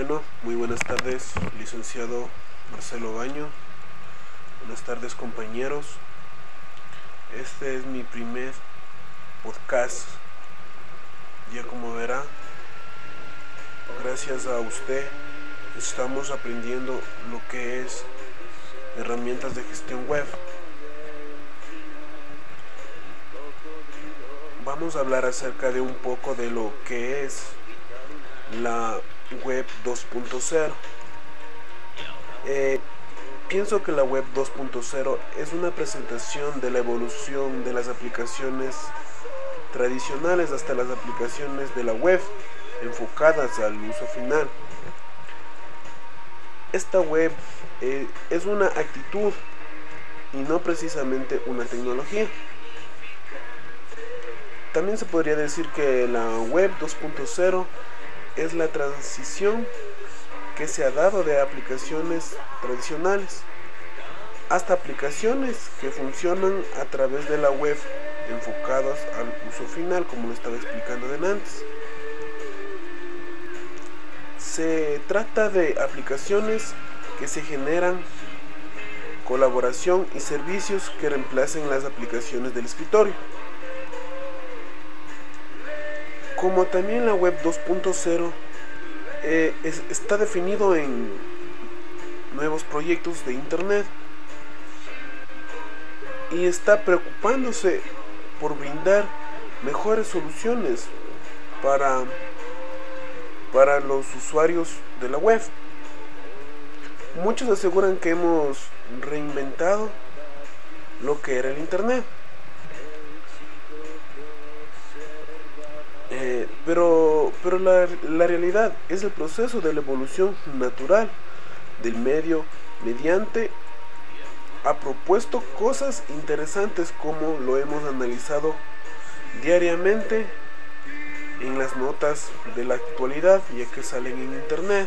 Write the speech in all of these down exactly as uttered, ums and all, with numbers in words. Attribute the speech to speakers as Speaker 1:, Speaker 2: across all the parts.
Speaker 1: Bueno, muy buenas tardes, licenciado Marcelo Baño. Buenas tardes, compañeros. Este es mi primer podcast. Ya como verá, gracias a usted estamos aprendiendo lo que es herramientas de gestión web. Vamos a hablar acerca de un poco de lo que es la web dos punto cero. Eh, pienso que la web dos punto cero es una presentación de la evolución de las aplicaciones tradicionales hasta las aplicaciones de la web enfocadas al uso final. Esta web eh, es una actitud y no precisamente una tecnología. También se podría decir que la web dos punto cero es la transición que se ha dado de aplicaciones tradicionales hasta aplicaciones que funcionan a través de la web enfocadas al uso final, como lo estaba explicando de antes. Se trata de aplicaciones que se generan colaboración y servicios que reemplacen las aplicaciones del escritorio. Como también la web dos punto cero eh, es, está definido en nuevos proyectos de internet y está preocupándose por brindar mejores soluciones para, para los usuarios de la web. Muchos aseguran que hemos reinventado lo que era el internet. Eh, pero pero la, la realidad es el proceso de la evolución natural del medio mediante ha propuesto cosas interesantes como lo hemos analizado diariamente en las notas de la actualidad, ya que salen en internet.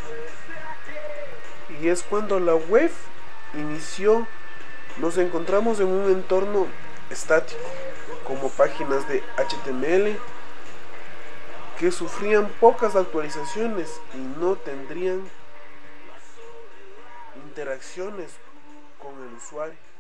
Speaker 1: Y es cuando la web inició, nos encontramos en un entorno estático como páginas de H T M L que sufrían pocas actualizaciones y no tendrían interacciones con el usuario.